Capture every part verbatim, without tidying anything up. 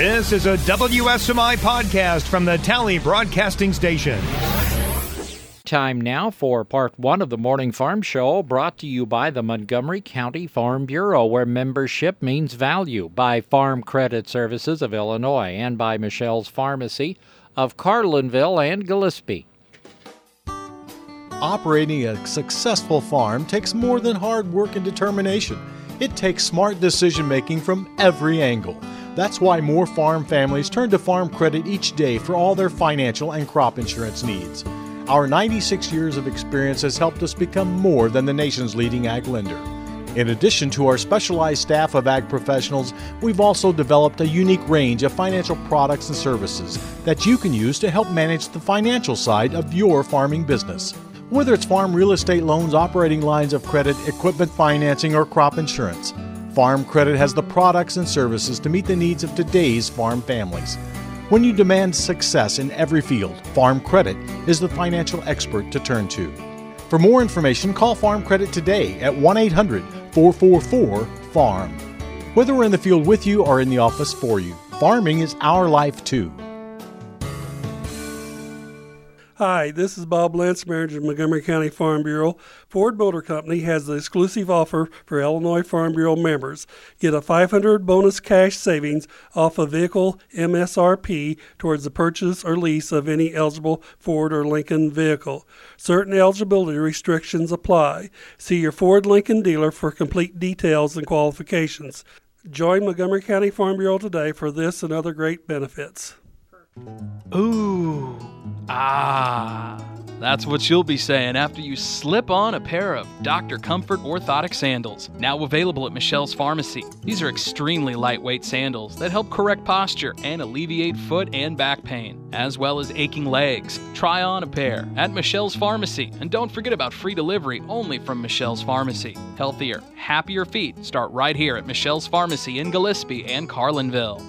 This is a W S M I podcast from the Tally Broadcasting Station. Time now for part one of the Morning Farm Show, brought to you by the Montgomery County Farm Bureau, where membership means value, by Farm Credit Services of Illinois, and by Michelle's Pharmacy of Carlinville and Gillespie. Operating a successful farm takes more than hard work and determination. It takes smart decision-making from every angle. That's why more farm families turn to Farm Credit each day for all their financial and crop insurance needs. Our ninety-six years of experience has helped us become more than the nation's leading ag lender. In addition to our specialized staff of ag professionals, we've also developed a unique range of financial products and services that you can use to help manage the financial side of your farming business. Whether it's farm real estate loans, operating lines of credit, equipment financing, or crop insurance, Farm Credit has the products and services to meet the needs of today's farm families. When you demand success in every field, Farm Credit is the financial expert to turn to. For more information, call Farm Credit today at one eight hundred, four four four, farm. Whether we're in the field with you or in the office for you, farming is our life too. Hi, this is Bob Lentz, manager of Montgomery County Farm Bureau. Ford Motor Company has the exclusive offer for Illinois Farm Bureau members. Get a five hundred dollars bonus cash savings off a vehicle M S R P towards the purchase or lease of any eligible Ford or Lincoln vehicle. Certain eligibility restrictions apply. See your Ford Lincoln dealer for complete details and qualifications. Join Montgomery County Farm Bureau today for this and other great benefits. Ooh, ah, that's what you'll be saying after you slip on a pair of Doctor Comfort orthotic sandals, now available at Michelle's Pharmacy. These are extremely lightweight sandals that help correct posture and alleviate foot and back pain, as well as aching legs. Try on a pair at Michelle's Pharmacy, and don't forget about free delivery only from Michelle's Pharmacy. Healthier, happier feet start right here at Michelle's Pharmacy in Gillespie and Carlinville.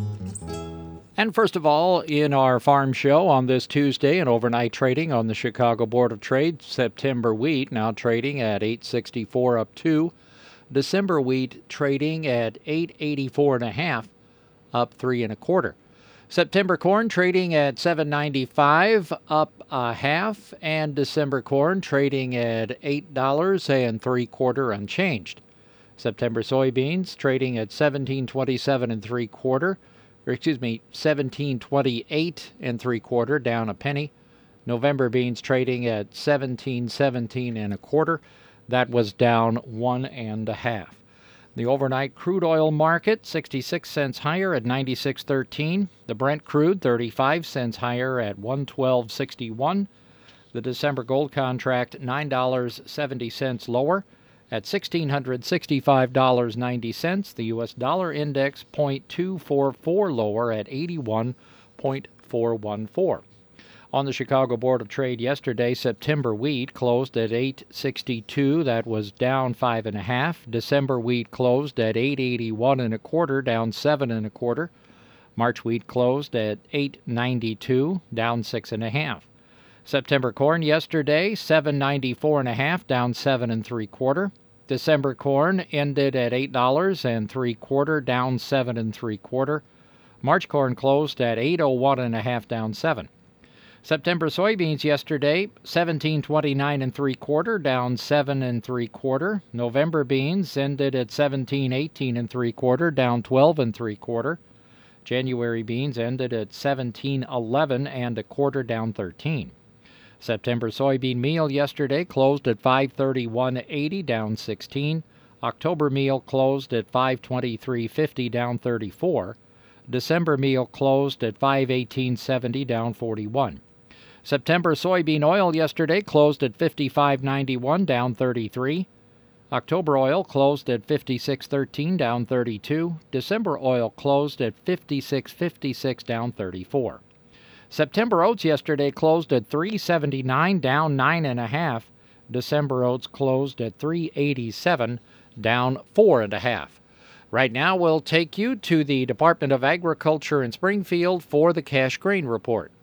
And first of all, in our farm show on this Tuesday, and overnight trading on the Chicago Board of Trade, September wheat now trading at eight sixty-four up two. December wheat trading at eight eighty-four and a half, up three and a quarter. September corn trading at seven ninety-five, up a half, and December corn trading at eight dollars and three quarter unchanged. September soybeans trading at seventeen twenty-seven and three quarter. Or excuse me, seventeen twenty-eight and three quarter, down a penny. November beans trading at seventeen seventeen and a quarter. That was down one and a half. The overnight crude oil market, sixty-six cents higher at ninety-six thirteen. The Brent crude, thirty-five cents higher at one twelve sixty-one. The December gold contract, nine dollars and seventy cents lower at one thousand six hundred sixty-five dollars and ninety cents. The U S dollar index, zero point two four four lower at eighty-one point four one four. On the Chicago Board of Trade yesterday, September wheat closed at eight sixty-two. That was down five and a half. December wheat closed at eight eighty-one and a quarter, down seven and a quarter. March wheat closed at eight ninety-two, down six and a half. September corn yesterday, seven ninety-four and a half, down seven and three quarter. December corn ended at eight dollars and three quarter, down seven and three quarter. March corn closed at eight oh one and a half, down seven. September soybeans yesterday, seventeen twenty-nine and three quarter, down seven and three quarter. November beans ended at seventeen eighteen and three quarter, down twelve and three quarter. January beans ended at seventeen eleven and a quarter, down thirteen. September soybean meal yesterday closed at five thirty-one eighty, down sixteen. October meal closed at five twenty-three fifty, down thirty-four. December meal closed at five eighteen seventy, down forty-one. September soybean oil yesterday closed at fifty-five ninety-one, down thirty-three. October oil closed at fifty-six thirteen, down thirty-two. December oil closed at fifty-six fifty-six, down thirty-four. September oats yesterday closed at three seventy-nine, down nine and a half. December oats closed at three eighty-seven, down four and a half. Right now, we'll take you to the Department of Agriculture in Springfield for the cash grain report.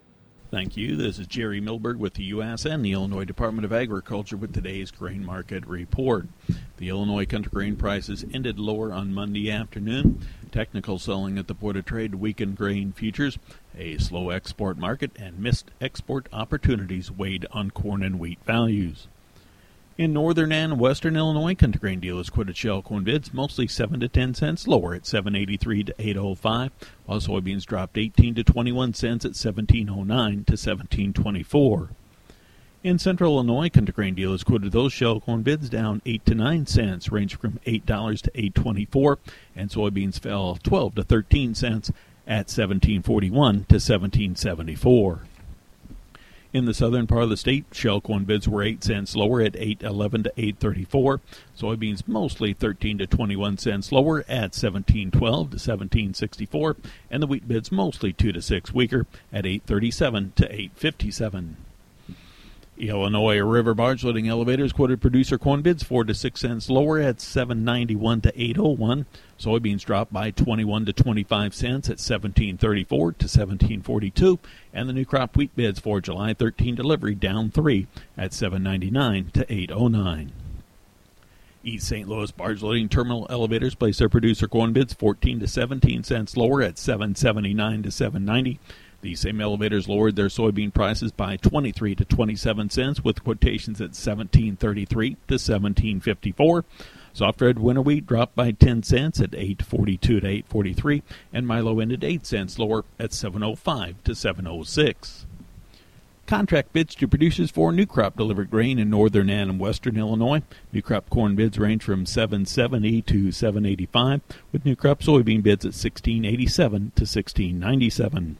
Thank you. This is Jerry Milberg with the U S and the Illinois Department of Agriculture with today's grain market report. The Illinois country grain prices ended lower on Monday afternoon. Technical selling at the Board of Trade weakened grain futures. A slow export market and missed export opportunities weighed on corn and wheat values. In northern and western Illinois, country grain dealers quoted shell corn bids mostly seven to ten cents lower at seven eighty-three to eight oh five, while soybeans dropped eighteen to twenty-one cents at seventeen oh nine to seventeen twenty-four. In central Illinois, country grain dealers quoted those shell corn bids down eight to nine cents, ranging from eight dollars to eight twenty-four, and soybeans fell twelve to thirteen cents at seventeen forty-one to seventeen seventy-four. In the southern part of the state, shell corn bids were eight cents lower at eight eleven to eight thirty-four. Soybeans mostly thirteen to twenty-one cents lower at seventeen twelve to seventeen sixty-four, and the wheat bids mostly two to six weaker at eight thirty-seven to eight fifty-seven. Illinois river barge loading elevators quoted producer corn bids four to six cents lower at seven ninety-one to eight oh one. Soybeans dropped by twenty-one to twenty-five cents at seventeen thirty-four to seventeen forty-two, and the new crop wheat bids for July thirteenth delivery down three at seven ninety-nine to eight oh nine. East Saint Louis barge loading terminal elevators placed their producer corn bids fourteen to seventeen cents lower at seven seventy-nine to seven ninety. These same elevators lowered their soybean prices by twenty-three to twenty-seven cents, with quotations at seventeen thirty-three to seventeen fifty-four. Soft red winter wheat dropped by ten cents at eight forty-two to eight forty-three, and Milo ended eight cents lower at seven oh five to seven oh six. Contract bids to producers for new crop delivered grain in northern and western Illinois. New crop corn bids range from seven seventy to seven eighty-five, with new crop soybean bids at sixteen eighty-seven to sixteen ninety-seven.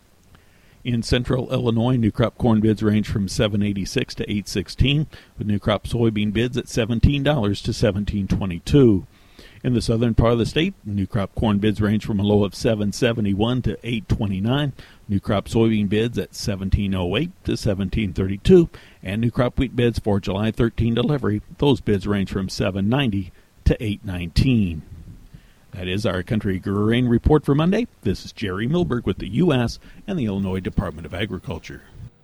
In central Illinois, new crop corn bids range from seven eighty-six to eight sixteen, with new crop soybean bids at seventeen dollars to seventeen twenty-two. In the southern part of the state, new crop corn bids range from a low of seven seventy-one to eight twenty-nine, new crop soybean bids at seventeen oh eight to seventeen thirty-two, and new crop wheat bids for July thirteenth delivery, those bids range from seven ninety to eight nineteen. That is our country grain report for Monday. This is Jerry Milberg with the U S and the Illinois Department of Agriculture.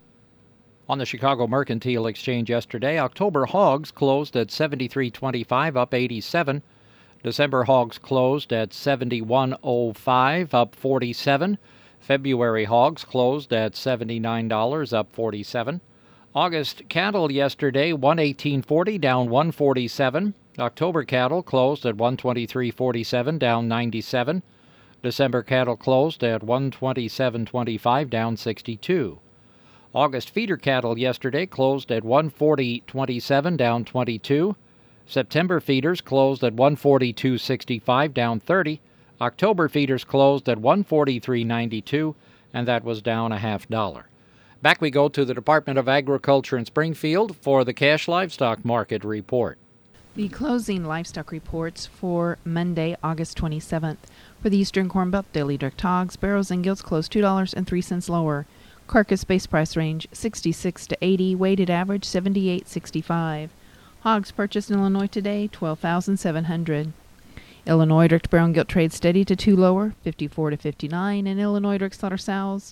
On the Chicago Mercantile Exchange yesterday, October hogs closed at seventy-three twenty-five, up eighty-seven. December hogs closed at seventy-one oh five, up forty-seven. February hogs closed at seventy-nine dollars, up forty-seven. August cattle yesterday, one eighteen forty, down one forty-seven. October cattle closed at one twenty-three forty-seven, down ninety-seven. December cattle closed at one twenty-seven twenty-five, down sixty-two. August feeder cattle yesterday closed at one forty twenty-seven, down twenty-two. September feeders closed at one forty-two sixty-five, down thirty. October feeders closed at one forty-three ninety-two, and that was down a half dollar. Back we go to the Department of Agriculture in Springfield for the cash livestock market report. The closing livestock reports for Monday, August twenty-seventh. For the Eastern Corn Belt, daily direct hogs, barrows, and gilts closed two dollars and three cents lower. Carcass base price range sixty-six to eighty, weighted average seventy-eight sixty-five. Hogs purchased in Illinois today, twelve thousand seven hundred. Illinois direct barrow and gilt trade steady to two lower, fifty-four to fifty-nine, and Illinois direct slaughter sows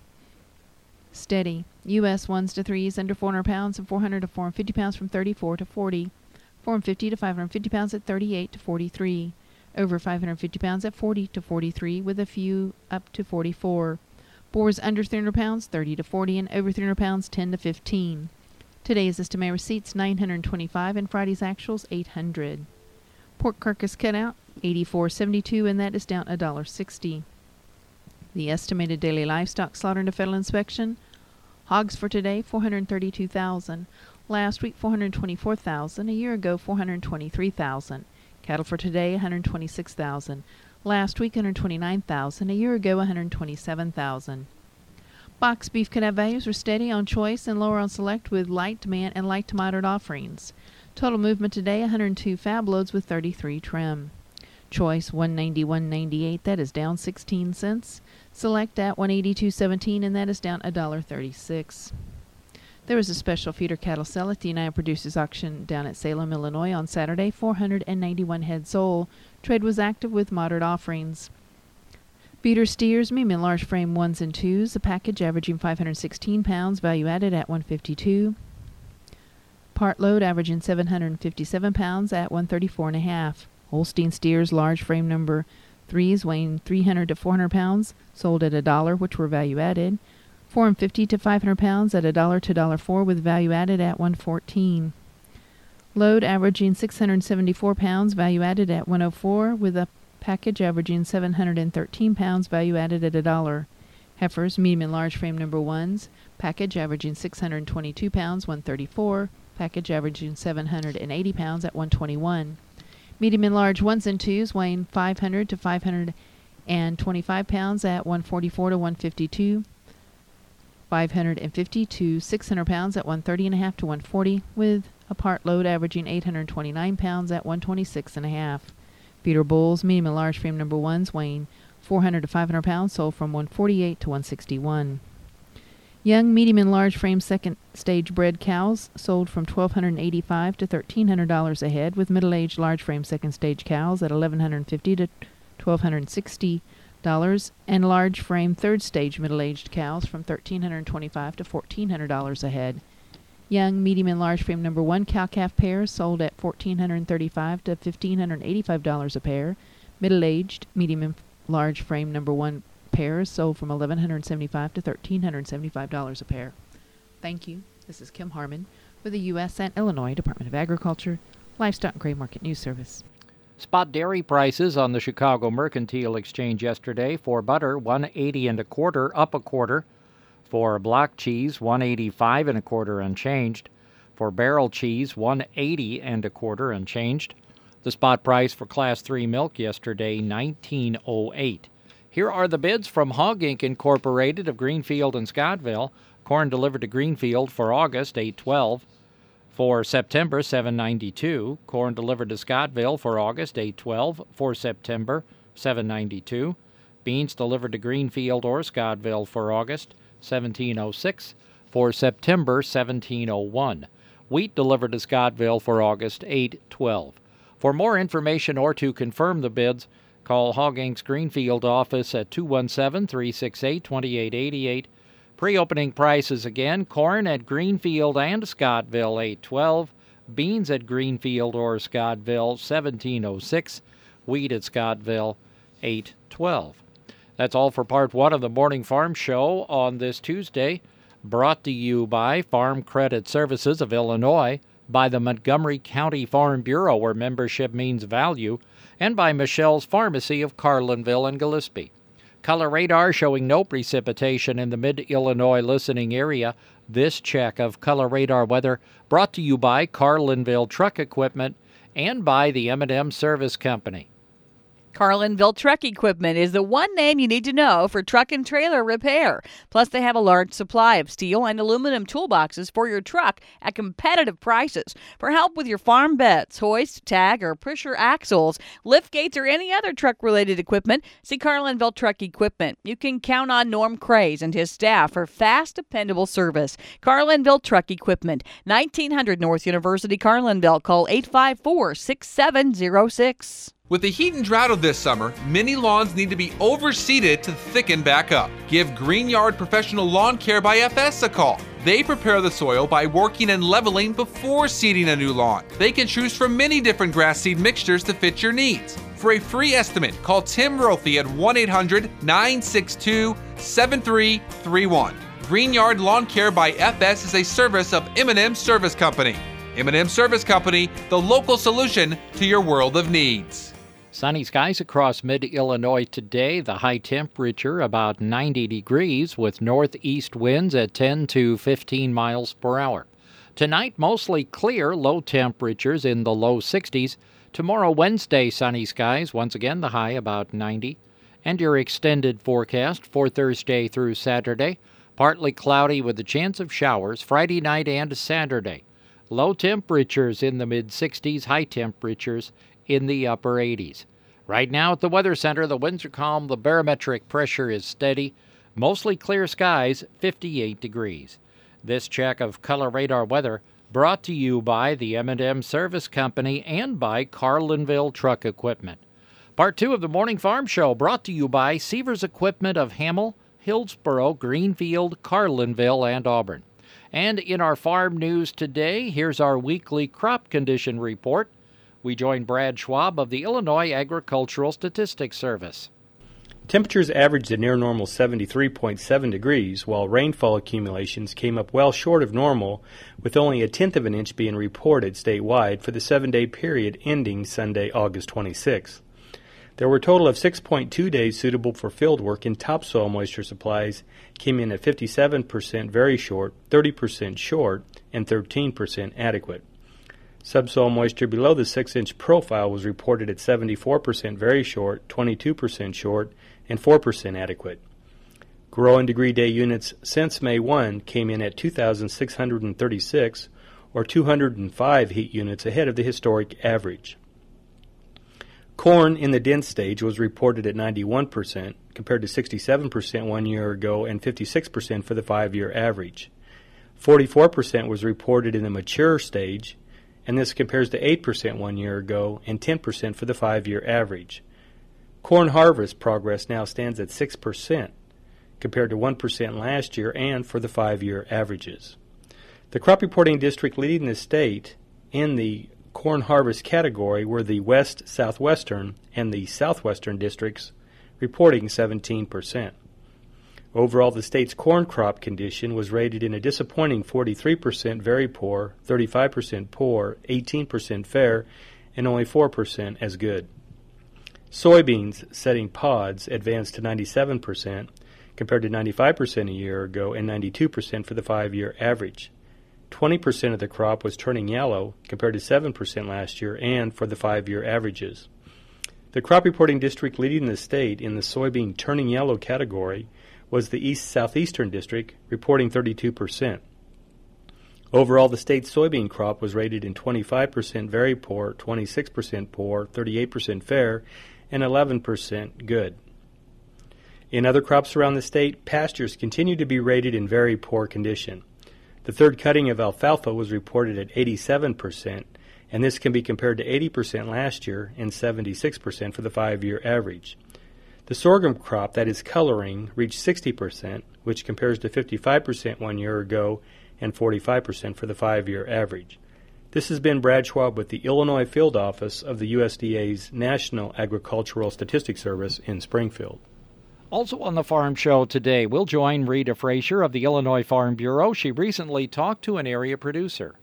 steady. U S ones to threes under four hundred pounds and four hundred to four hundred fifty pounds from thirty-four to forty. four hundred fifty to five hundred fifty pounds at thirty-eight to forty-three. Over five hundred fifty pounds at forty to forty-three, with a few up to forty-four. Boars under three hundred pounds, thirty to forty, and over three hundred pounds, ten to fifteen. Today's estimated receipts, nine hundred twenty-five, and Friday's actuals, eight hundred. Pork carcass cutout, eighty-four seventy-two, and that is down one dollar sixty. The estimated daily livestock slaughter into federal inspection, hogs for today, four hundred thirty-two thousand. Last week, four hundred twenty-four thousand. A year ago, four hundred twenty-three thousand. Cattle for today, one hundred twenty-six thousand. Last week, one hundred twenty-nine thousand. A year ago, one hundred twenty-seven thousand. Box beef cutout values were steady on choice and lower on select, with light demand and light to moderate offerings. Total movement today, one hundred two fab loads with thirty-three trim. Choice, one ninety-one ninety-eight. That is down sixteen cents. Select at one eighty-two seventeen, and that is down one dollar thirty-six. There was a special feeder cattle sale at the United Producers Auction down at Salem, Illinois on Saturday. four hundred ninety-one head sold. Trade was active with moderate offerings. Feeder steers, medium and large frame ones and twos, a package averaging five hundred sixteen pounds, value added at one hundred fifty-two. Part load averaging seven hundred fifty-seven pounds at one hundred thirty-four and a half. Holstein steers, large frame number threes, weighing three hundred to four hundred pounds, sold at a dollar, which were value added. four hundred fifty to five hundred pounds at a dollar to a dollar four, with value added at one hundred fourteen. Load averaging six hundred seventy-four pounds, value added at one hundred four, with a package averaging seven hundred thirteen pounds, value added at a dollar. Heifers, medium and large frame number ones, package averaging six hundred twenty-two pounds, one hundred thirty-four, package averaging seven hundred eighty pounds at one hundred twenty-one. Medium and large ones and twos, weighing five hundred to five hundred twenty-five pounds at one hundred forty-four to one hundred fifty-two. five hundred fifty to six hundred pounds at one hundred thirty and a half to one hundred forty, with a part load averaging eight hundred twenty-nine pounds at one hundred twenty-six and a half. Feeder bulls, medium and large frame number ones, weighing four hundred to five hundred pounds, sold from one hundred forty-eight to one hundred sixty-one. Young, medium and large frame second stage bred cows sold from twelve hundred eighty-five to thirteen hundred dollars a head, with middle-aged large frame second stage cows at eleven hundred fifty to twelve hundred sixty dollars, and large frame third stage middle-aged cows from thirteen hundred twenty-five to fourteen hundred dollars a head. Young, medium and large frame number one cow-calf pairs sold at fourteen hundred thirty-five to fifteen hundred eighty-five dollars a pair. Middle-aged, medium and large frame number one pairs sold from eleven hundred seventy-five to thirteen hundred seventy-five dollars a pair. Thank you. This is Kim Harmon with the U S and Illinois Department of Agriculture Livestock and Grain Market News Service. Spot dairy prices on the Chicago Mercantile Exchange yesterday. For butter, one eighty and a quarter, up a quarter. For block cheese, one eighty-five and a quarter, unchanged. For barrel cheese, one eighty and a quarter, unchanged. The spot price for Class three milk yesterday, nineteen oh eight. Here are the bids from Hog Incorporated. Incorporated of Greenfield and Scottville. Corn delivered to Greenfield for August, eight twelve. For September, seven ninety-two. Corn delivered to Scottville for August, eight twelve. For September, seven ninety-two. Beans delivered to Greenfield or Scottville for August, seventeen oh six. For September, seventeen oh one. Wheat delivered to Scottville for August, eight twelve. For more information or to confirm the bids, call Hog Incorporated's Greenfield office at two one seven, three six eight, two eight eight eight. Pre-opening prices again, corn at Greenfield and Scottville, eight twelve. Beans at Greenfield or Scottville, seventeen oh six. Wheat at Scottville, eight twelve. That's all for part one of the Morning Farm Show on this Tuesday, brought to you by Farm Credit Services of Illinois, by the Montgomery County Farm Bureau, where membership means value, and by Michelle's Pharmacy of Carlinville and Gillespie. Color radar showing no precipitation in the mid-Illinois listening area. This check of color radar weather brought to you by Carlinville Truck Equipment and by the M and M Service Company. Carlinville Truck Equipment is the one name you need to know for truck and trailer repair. Plus, they have a large supply of steel and aluminum toolboxes for your truck at competitive prices. For help with your farm beds, hoist, tag, or pusher axles, lift gates, or any other truck-related equipment, see Carlinville Truck Equipment. You can count on Norm Craze and his staff for fast, dependable service. Carlinville Truck Equipment, nineteen hundred North University, Carlinville. Call eight five four, six seven zero six. With the heat and drought of this summer, many lawns need to be overseeded to thicken back up. Give Greenyard Professional Lawn Care by F S a call. They prepare the soil by working and leveling before seeding a new lawn. They can choose from many different grass seed mixtures to fit your needs. For a free estimate, call Tim Rothie at one eight hundred, nine six two, seven three three one. Greenyard Lawn Care by F S is a service of M and M Service Company. M and M Service Company, the local solution to your world of needs. Sunny skies across mid-Illinois today. The high temperature about ninety degrees with northeast winds at ten to fifteen miles per hour. Tonight, mostly clear, low temperatures in the low sixties. Tomorrow, Wednesday, sunny skies. Once again, the high about ninety. And your extended forecast for Thursday through Saturday. Partly cloudy with a chance of showers Friday night and Saturday. Low temperatures in the mid-sixties, high temperatures in the upper eighties. Right now at the Weather Center, the winds are calm, the barometric pressure is steady, mostly clear skies, fifty-eight degrees. This check of color radar weather brought to you by the M and M Service Company and by Carlinville Truck Equipment. Part two of the Morning Farm Show brought to you by Seavers Equipment of Hamel, Hillsboro, Greenfield, Carlinville, and Auburn. And in our farm news today, here's our weekly crop condition report. We join Brad Schwab of the Illinois Agricultural Statistics Service. Temperatures averaged a near normal seventy-three point seven degrees, while rainfall accumulations came up well short of normal, with only a tenth of an inch being reported statewide for the seven-day period ending Sunday, August twenty-sixth. There were a total of six point two days suitable for field work, and topsoil moisture supplies came in at fifty-seven percent very short, thirty percent short, and thirteen percent adequate. Subsoil moisture below the six-inch profile was reported at seventy-four percent very short, twenty-two percent short, and four percent adequate. Growing degree day units since May first came in at two thousand six hundred thirty-six, or two hundred five heat units ahead of the historic average. Corn in the dense stage was reported at ninety-one percent, compared to sixty-seven percent one year ago and fifty-six percent for the five-year average. forty-four percent was reported in the mature stage, and this compares to eight percent one year ago and ten percent for the five-year average. Corn harvest progress now stands at six percent, compared to one percent last year and for the five-year averages. The crop reporting district leading the state in the corn harvest category were the West Southwestern and the Southwestern districts, reporting seventeen percent. Overall, the state's corn crop condition was rated in a disappointing forty-three percent very poor, thirty-five percent poor, eighteen percent fair, and only four percent as good. Soybeans setting pods advanced to ninety-seven percent, compared to ninety-five percent a year ago and ninety-two percent for the five-year average. twenty percent of the crop was turning yellow, compared to seven percent last year and for the five-year averages. The crop reporting district leading the state in the soybean turning yellow category was the East Southeastern District, reporting thirty-two percent. Overall, the state's soybean crop was rated in twenty-five percent very poor, twenty-six percent poor, thirty-eight percent fair, and eleven percent good. In other crops around the state, pastures continue to be rated in very poor condition. The third cutting of alfalfa was reported at eighty-seven percent, and this can be compared to eighty percent last year and seventy-six percent for the five-year average. The sorghum crop, that is coloring, reached sixty percent, which compares to fifty-five percent one year ago and forty-five percent for the five-year average. This has been Brad Schwab with the Illinois Field Office of the U S D A's National Agricultural Statistics Service in Springfield. Also on the Farm Show today, we'll join Rita Frazier of the Illinois Farm Bureau. She recently talked to an area producer.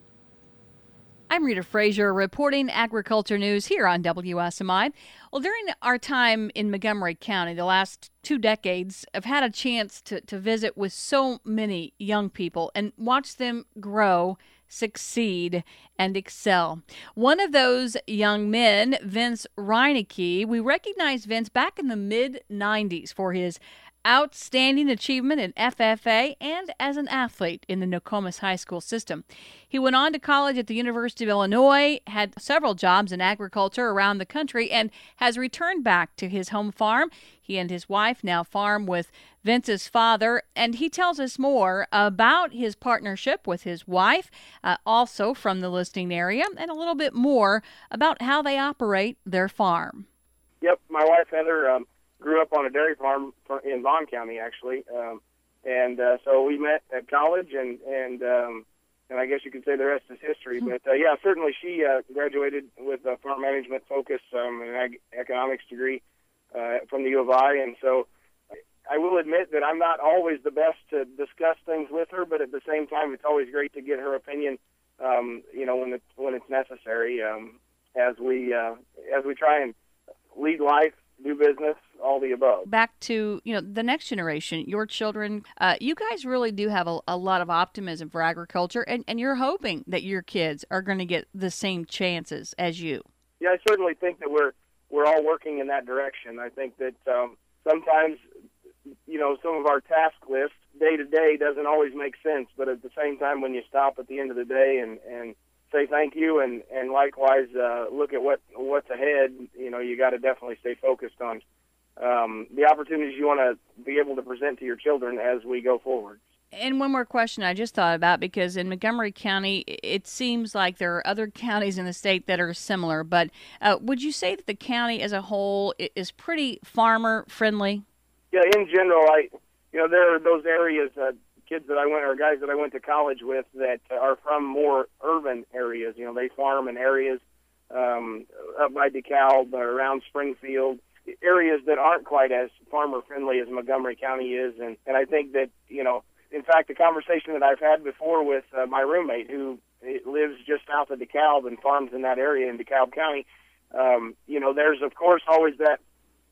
I'm Rita Frazier reporting agriculture news here on W S M I. Well, during our time in Montgomery County, the last two decades, I've had a chance to, to visit with so many young people and watch them grow, succeed, and excel. One of those young men, Vince Reinecke, we recognized Vince back in the mid nineties for his outstanding achievement in F F A and as an athlete in the Nokomis High School system. He went on to college at the University of Illinois, had several jobs in agriculture around the country, and has returned back to his home farm. He and his wife now farm with Vince's father, and he tells us more about his partnership with his wife, uh, also from the listening area, and a little bit more about how they operate their farm. Yep, my wife Heather um, grew up on a dairy farm in Vaughn County, actually, um, and uh, so we met at college, and and um, and I guess you could say the rest is history. But uh, yeah, certainly she uh, graduated with a farm management focus, um, an ag- economics degree uh, from the U of I, and so I will admit that I'm not always the best to discuss things with her, but at the same time, it's always great to get her opinion, um, you know, when it's when it's necessary, um, as we uh, as we try and lead life, do business, all the above. Back to, you know, the next generation, your children, uh, you guys really do have a, a lot of optimism for agriculture, and, and you're hoping that your kids are going to get the same chances as you. Yeah, I certainly think that we're we're all working in that direction. I think that um, sometimes, you know, some of our task list day to day doesn't always make sense, but at the same time, when you stop at the end of the day and, and say thank you, and, and likewise uh, look at what what's ahead, you know, you got to definitely stay focused on um, the opportunities you want to be able to present to your children as we go forward. And one more question I just thought about, because in Montgomery County, it seems like there are other counties in the state that are similar. But uh, would you say that the county as a whole is pretty farmer-friendly? Yeah, in general, I, you know, there are those areas, uh, kids that I went, or guys that I went to college with that are from more urban areas. You know, they farm in areas um, up by DeKalb, around Springfield, areas that aren't quite as farmer-friendly as Montgomery County is. And, and I think that, you know, in fact, the conversation that I've had before with uh, my roommate who lives just south of DeKalb and farms in that area in DeKalb County, um, you know, there's, of course, always that,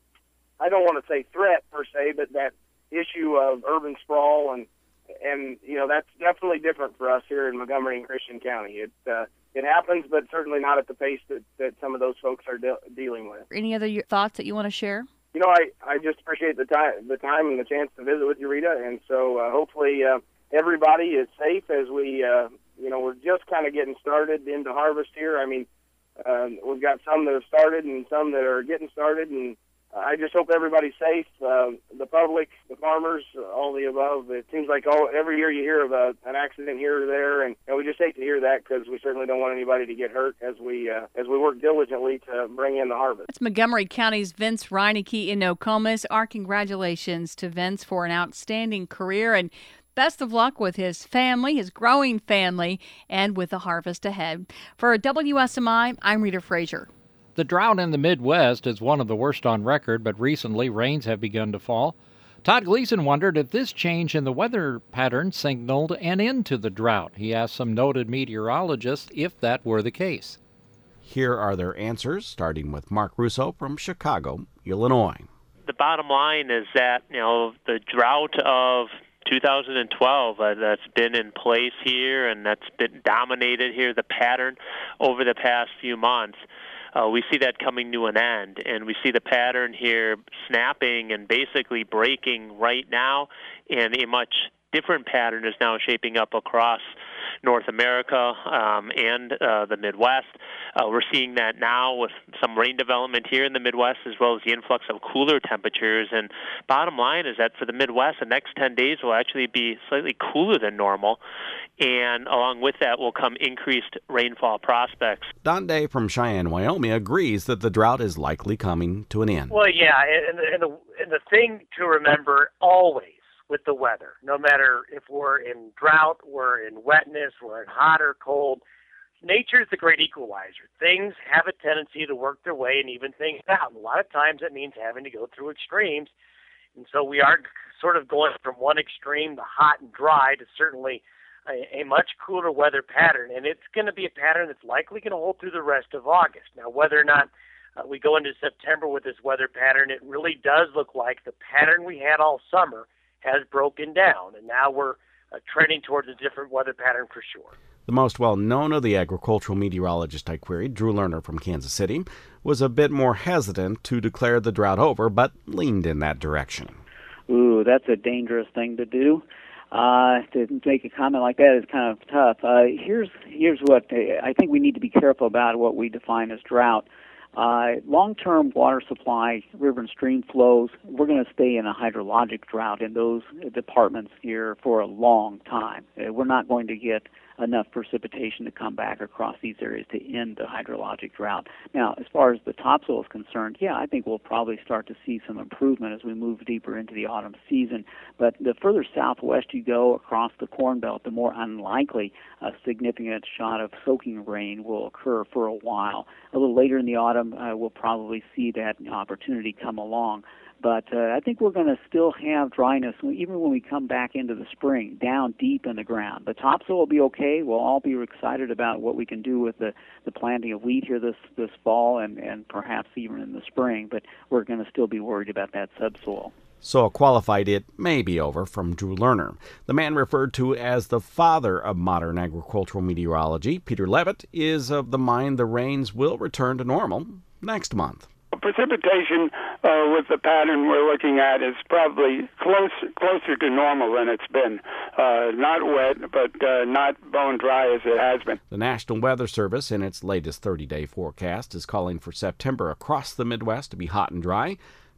I don't want to say threat per se, but that issue of urban sprawl, and and you know that's definitely different for us here in Montgomery and Christian County. It uh, it happens, but certainly not at the pace that, that some of those folks are de- dealing with. Any other thoughts that you want to share? You know, I, I just appreciate the time the time and the chance to visit with you, Rita, and so uh, hopefully uh, everybody is safe as we uh, you know we're just kind of getting started into harvest here. I mean, uh, we've got some that have started and some that are getting started, and I just hope everybody's safe, uh, the public, the farmers, all the above. It seems like all, every year you hear of a, an accident here or there, and, and we just hate to hear that because we certainly don't want anybody to get hurt as we uh, as we work diligently to bring in the harvest. That's Montgomery County's Vince Reineke in Nokomis. Our congratulations to Vince for an outstanding career, and best of luck with his family, his growing family, and with the harvest ahead. For W S M I, I'm Rita Frazier. The drought in the Midwest is one of the worst on record, but recently rains have begun to fall. Todd Gleason wondered if this change in the weather pattern signaled an end to the drought. He asked some noted meteorologists if that were the case. Here are their answers, starting with Mark Russo from Chicago, Illinois. The bottom line is that, you know, the drought of two thousand twelve uh, that's been in place here and that's been dominated here, the pattern over the past few months, Uh, we see that coming to an end, and we see the pattern here snapping and basically breaking right now, and a much different pattern is now shaping up across North America um, and uh, the Midwest. Uh, we're seeing that now with some rain development here in the Midwest, as well as the influx of cooler temperatures. And bottom line is that for the Midwest, the next ten days will actually be slightly cooler than normal, and along with that will come increased rainfall prospects. Don Day from Cheyenne, Wyoming, agrees that the drought is likely coming to an end. Well, yeah, and, and, the, and the thing to remember always with the weather, no matter if we're in drought, we're in wetness, we're in hot or cold, nature is the great equalizer. Things have a tendency to work their way and even things out. And a lot of times it means having to go through extremes. And so we are sort of going from one extreme, the hot and dry, to certainly a, a much cooler weather pattern. And it's going to be a pattern that's likely going to hold through the rest of August. Now, whether or not uh, we go into September with this weather pattern, it really does look like the pattern we had all summer has broken down, and now we're uh, trending towards a different weather pattern for sure. The most well-known of the agricultural meteorologists I queried, Drew Lerner from Kansas City, was a bit more hesitant to declare the drought over, but leaned in that direction. Ooh, that's a dangerous thing to do. Uh, to make a comment like that is kind of tough. Uh, here's here's what I think we need to be careful about what we define as drought. Uh, long-term water supply, river and stream flows, we're going to stay in a hydrologic drought in those departments here for a long time. Uh, we're not going to get enough precipitation to come back across these areas to end the hydrologic drought. Now, as far as the topsoil is concerned, yeah, I think we'll probably start to see some improvement as we move deeper into the autumn season. But the further southwest you go across the Corn Belt, the more unlikely a significant shot of soaking rain will occur for a while. A little later in the autumn, uh, we'll probably see that opportunity come along. But uh, I think we're going to still have dryness even when we come back into the spring, down deep in the ground. The topsoil will be okay. We'll all be excited about what we can do with the, the planting of wheat here this, this fall and, and perhaps even in the spring. But we're going to still be worried about that subsoil. So a qualified it may be over from Drew Lerner. The man referred to as the father of modern agricultural meteorology, Peter Levitt, is of the mind the rains will return to normal next month. Precipitation uh, with the pattern we're looking at is probably close, closer to normal than it's been. Uh, not wet, but uh, not bone dry as it has been. The National Weather Service, in its latest thirty-day forecast, is calling for September across the Midwest to be hot and dry.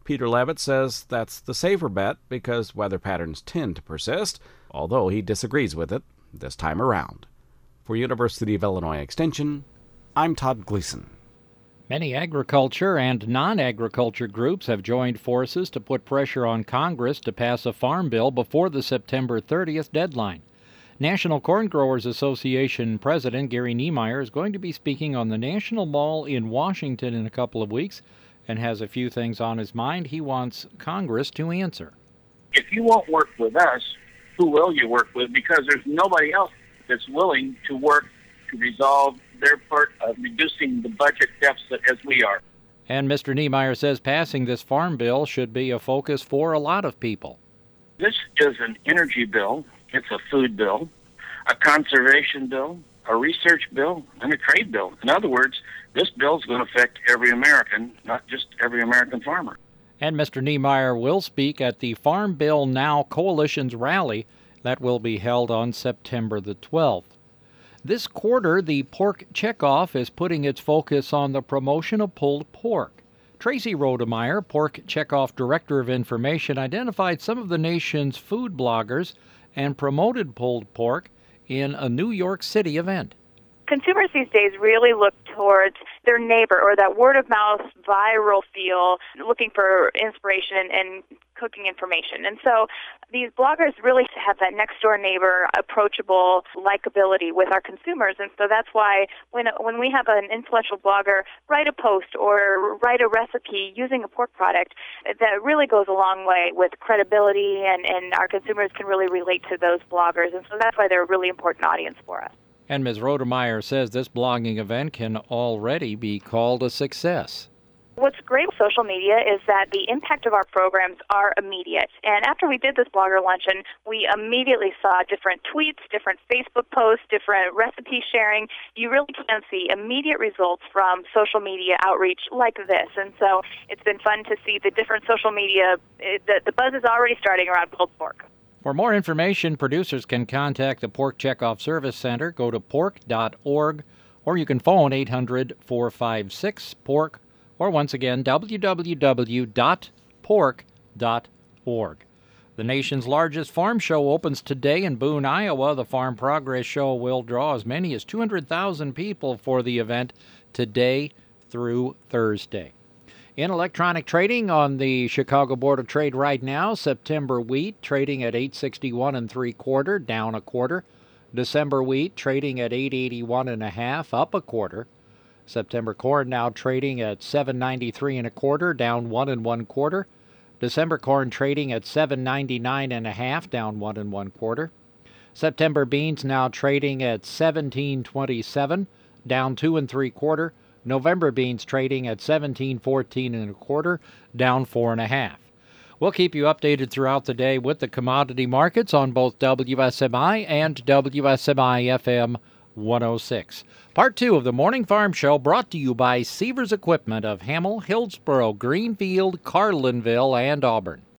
Peter Levitt says that's the safer bet because weather patterns tend to persist, although he disagrees with it this time around. For University of Illinois Extension, I'm Todd Gleason. Many agriculture and non-agriculture groups have joined forces to put pressure on Congress to pass a farm bill before the September thirtieth deadline. National Corn Growers Association President Gary Niemeyer is going to be speaking on the National Mall in Washington in a couple of weeks and has a few things on his mind he wants Congress to answer. If you won't work with us, who will you work with? Because there's nobody else that's willing to work to resolve their part of reducing the budget deficit as we are. And Mister Niemeyer says passing this farm bill should be a focus for a lot of people. This is an energy bill, it's a food bill, a conservation bill, a research bill, and a trade bill. In other words, this bill is going to affect every American, not just every American farmer. And Mister Niemeyer will speak at the Farm Bill Now Coalition's rally that will be held on September the twelfth. This quarter, the Pork Checkoff is putting its focus on the promotion of pulled pork. Tracy Rodemeyer, Pork Checkoff Director of Information, identified some of the nation's food bloggers and promoted pulled pork in a New York City event. Consumers these days really look towards their neighbor or that word-of-mouth viral feel, looking for inspiration and, and cooking information. And so these bloggers really have that next-door neighbor, approachable likability with our consumers. And so that's why when when we have an influential blogger write a post or write a recipe using a pork product, that really goes a long way with credibility, and, and our consumers can really relate to those bloggers. And so that's why they're a really important audience for us. And Miz Rodemeyer says this blogging event can already be called a success. What's great with social media is that the impact of our programs are immediate. And after we did this blogger luncheon, we immediately saw different tweets, different Facebook posts, different recipe sharing. You really can see immediate results from social media outreach like this. And so it's been fun to see the different social media. The, the buzz is already starting around pulled pork. For more information, producers can contact the Pork Checkoff Service Center. Go to pork dot org, or you can phone eight hundred, four five six, pork, or once again, w w w dot pork dot org. The nation's largest farm show opens today in Boone, Iowa. The Farm Progress Show will draw as many as two hundred thousand people for the event today through Thursday. In electronic trading on the Chicago Board of Trade right now, September wheat trading at eight sixty-one and three quarter, down a quarter. December wheat trading at eight eighty-one and a half, up a quarter. September corn now trading at seven ninety-three and a quarter, down one and one quarter. December corn trading at seven ninety-nine and a half, down one and one quarter. September beans now trading at seventeen twenty-seven, down two and three quarter. November beans trading at seventeen fourteen and a quarter, down four and a half. We'll keep you updated throughout the day with the commodity markets on both W S M I and W S M I F M one oh six. Part two of the Morning Farm Show brought to you by Seavers Equipment of Hamel, Hillsboro, Greenfield, Carlinville, and Auburn.